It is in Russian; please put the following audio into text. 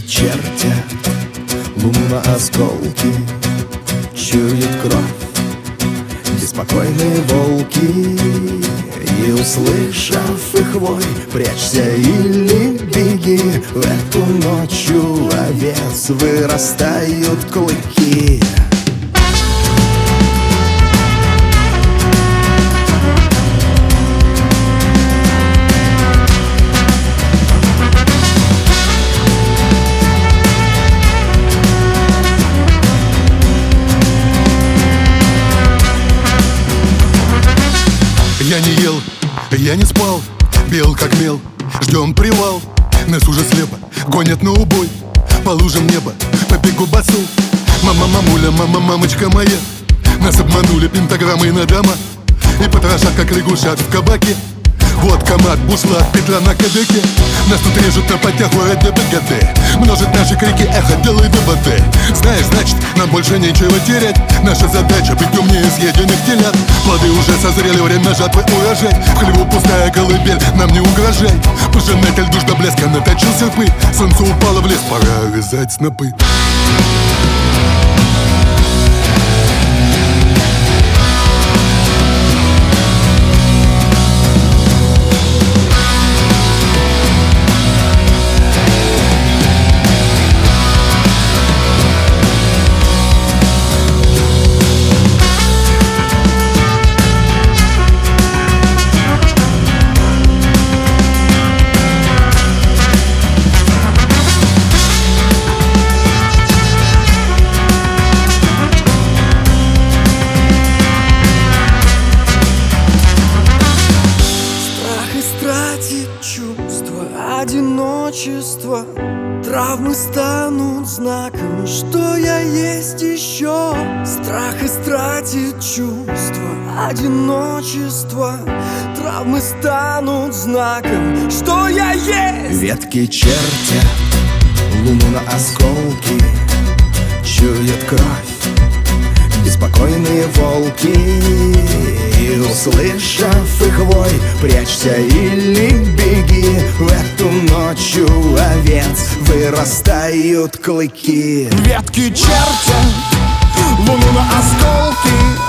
чертят луну на осколки, чуют кровь беспокойные волки. И, услышав их вой, прячься или беги. В эту ночь у овец вырастают клыки. Я не ел, я не спал, бел как мел, ждем привал. Нас уже слепо гонят на убой, по лужам неба, по бегу басу. Мама, мамуля, мама, мамочка моя, нас обманули пентаграммой на дома и потрошат, как лягушат в кабаке. Водка, мат, бушлат, петля на кадыке. Нас тут режут на потягу ради БГД. Множит наши крики эхо, делай выводы. Знаешь, значит, нам больше нечего терять. Наша задача быть умнее съеденных телят. Плоды уже созрели, время жатвы урожай. В хлеву пустая колыбель, нам не угрожай. Пожинатель душ до блеска наточил серпы. Солнце упало в лес, пора вязать снопы. Чувство одиночества, травмы станут знаком, что я есть еще. Страх истратит чувство одиночества, травмы станут знаком, что я есть. Ветки чертят луну на осколки, чуют кровь беспокойные волки. И, услышав их вой, прячься или беги. В эту ночь у овец вырастают клыки. Ветки чертят луну на осколки,